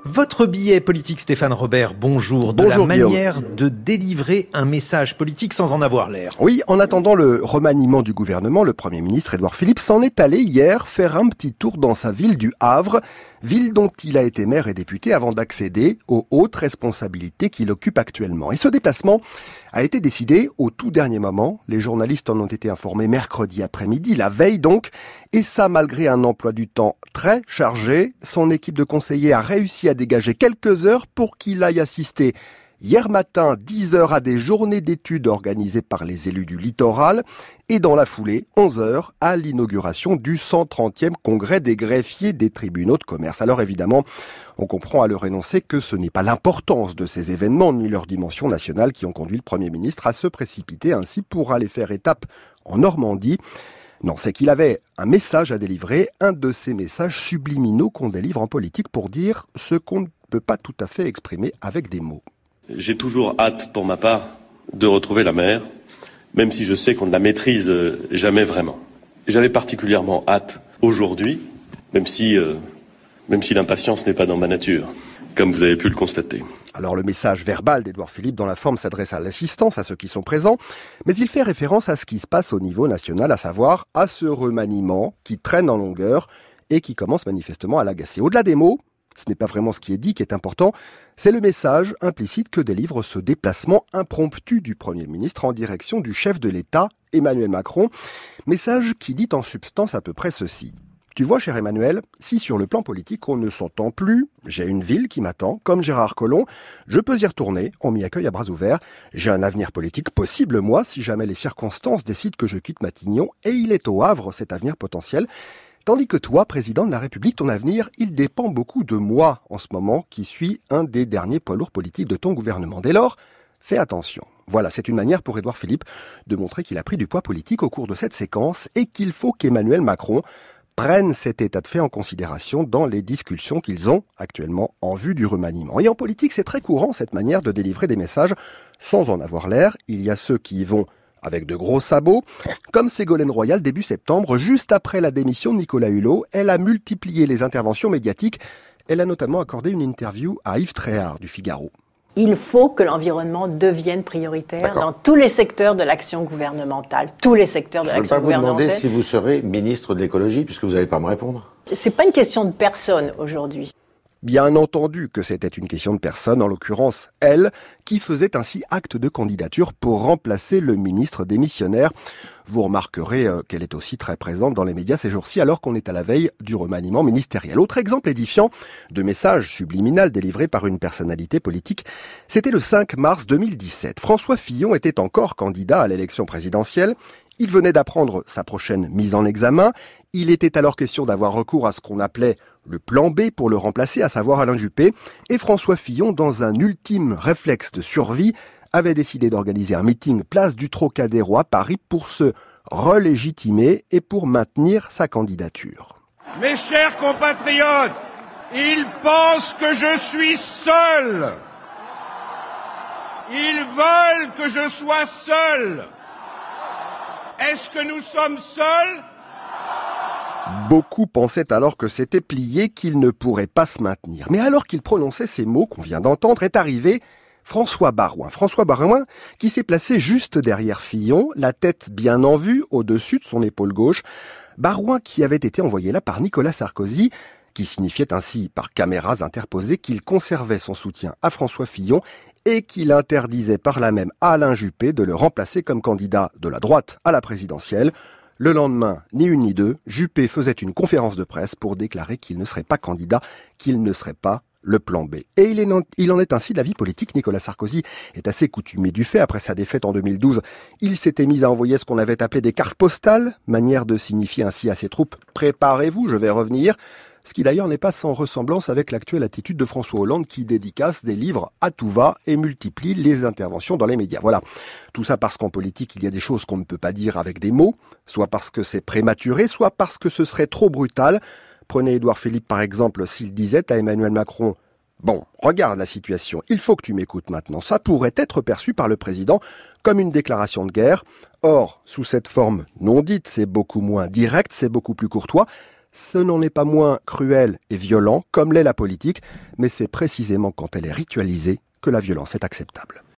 Votre billet politique, Stéphane Robert, bonjour. Bonjour, la Guillaume. manière de délivrer un message politique sans en avoir l'air. Oui, en attendant le remaniement du gouvernement, le Premier ministre Édouard Philippe s'en est allé hier faire un petit tour dans sa ville du Havre, ville dont il a été maire et député avant d'accéder aux hautes responsabilités qu'il occupe actuellement. Et ce déplacement a été décidé au tout dernier moment. Les journalistes en ont été informés mercredi après-midi, la veille donc, et ça malgré un emploi du temps très chargé. Son équipe de conseillers a réussi à dégager quelques heures pour qu'il aille assister hier matin, 10 heures à des journées d'études organisées par les élus du littoral et dans la foulée, 11 heures à l'inauguration du 130e congrès des greffiers des tribunaux de commerce. Alors évidemment, on comprend à leur énoncé que ce n'est pas l'importance de ces événements ni leur dimension nationale qui ont conduit le Premier ministre à se précipiter ainsi pour aller faire étape en Normandie. Non, c'est qu'il avait un message à délivrer, un de ces messages subliminaux qu'on délivre en politique pour dire ce qu'on ne peut pas tout à fait exprimer avec des mots. J'ai toujours hâte, pour ma part, de retrouver la mer, même si je sais qu'on ne la maîtrise jamais vraiment. J'avais particulièrement hâte aujourd'hui, même si l'impatience n'est pas dans ma nature, comme vous avez pu le constater. Alors le message verbal d'Édouard Philippe dans la forme s'adresse à l'assistance, à ceux qui sont présents, mais il fait référence à ce qui se passe au niveau national, à savoir à ce remaniement qui traîne en longueur et qui commence manifestement à l'agacer. Au-delà des mots, ce n'est pas vraiment ce qui est dit qui est important, c'est le message implicite que délivre ce déplacement impromptu du Premier ministre en direction du chef de l'État, Emmanuel Macron. Message qui dit en substance à peu près ceci. Tu vois, cher Emmanuel, si sur le plan politique on ne s'entend plus, j'ai une ville qui m'attend, comme Gérard Collomb, je peux y retourner, on m'y accueille à bras ouverts, j'ai un avenir politique possible, moi, si jamais les circonstances décident que je quitte Matignon, et il est au Havre, cet avenir potentiel. Tandis que toi, président de la République, ton avenir, il dépend beaucoup de moi en ce moment, qui suis un des derniers poids lourds politiques de ton gouvernement. Dès lors, fais attention. Voilà, c'est une manière pour Édouard Philippe de montrer qu'il a pris du poids politique au cours de cette séquence et qu'il faut qu'Emmanuel Macron prenne cet état de fait en considération dans les discussions qu'ils ont actuellement en vue du remaniement. Et en politique, c'est très courant cette manière de délivrer des messages sans en avoir l'air. Il y a ceux qui y vont avec de gros sabots, comme Ségolène Royal début septembre, juste après la démission de Nicolas Hulot. Elle a multiplié les interventions médiatiques. Elle a notamment accordé une interview à Yves Tréhard du Figaro. Il faut que l'environnement devienne prioritaire dans tous les secteurs de l'action gouvernementale. Tous les secteurs de l'action gouvernementale. Je ne vais pas vous demander si vous serez ministre de l'écologie, puisque vous n'allez pas me répondre. C'est pas une question de personne aujourd'hui. Bien entendu que c'était une question de personne, en l'occurrence elle, qui faisait ainsi acte de candidature pour remplacer le ministre démissionnaire. Vous remarquerez qu'elle est aussi très présente dans les médias ces jours-ci alors qu'on est à la veille du remaniement ministériel. Autre exemple édifiant de message subliminal délivré par une personnalité politique, c'était le 5 mars 2017. François Fillon était encore candidat à l'élection présidentielle. Il venait d'apprendre sa prochaine mise en examen. Il était alors question d'avoir recours à ce qu'on appelait le plan B pour le remplacer, à savoir Alain Juppé. Et François Fillon, dans un ultime réflexe de survie, avait décidé d'organiser un meeting place du Trocadéro à Paris pour se relégitimer et pour maintenir sa candidature. Mes chers compatriotes, ils pensent que je suis seul. Ils veulent que je sois seul. Est-ce que nous sommes seuls ? Beaucoup pensaient alors que c'était plié, qu'il ne pourrait pas se maintenir. Mais alors qu'il prononçait ces mots qu'on vient d'entendre, est arrivé François Baroin. François Baroin qui s'est placé juste derrière Fillon, la tête bien en vue, au-dessus de son épaule gauche. Baroin qui avait été envoyé là par Nicolas Sarkozy, qui signifiait ainsi par caméras interposées qu'il conservait son soutien à François Fillon et qu'il interdisait par là même à Alain Juppé de le remplacer comme candidat de la droite à la présidentielle. Le lendemain, ni une ni deux, Juppé faisait une conférence de presse pour déclarer qu'il ne serait pas candidat, qu'il ne serait pas le plan B. Et il en est ainsi de la vie politique. Nicolas Sarkozy est assez coutumé du fait. Après sa défaite en 2012, il s'était mis à envoyer ce qu'on avait appelé des cartes postales, manière de signifier ainsi à ses troupes « Préparez-vous, je vais revenir ». Ce qui d'ailleurs n'est pas sans ressemblance avec l'actuelle attitude de François Hollande qui dédicace des livres à tout va et multiplie les interventions dans les médias. Voilà. Tout ça parce qu'en politique, il y a des choses qu'on ne peut pas dire avec des mots, soit parce que c'est prématuré, soit parce que ce serait trop brutal. Prenez Édouard Philippe par exemple, s'il disait à Emmanuel Macron « Bon, regarde la situation, il faut que tu m'écoutes maintenant », ça pourrait être perçu par le président comme une déclaration de guerre. Or, sous cette forme non dite, c'est beaucoup moins direct, c'est beaucoup plus courtois. Ce n'en est pas moins cruel et violent, comme l'est la politique, mais c'est précisément quand elle est ritualisée que la violence est acceptable.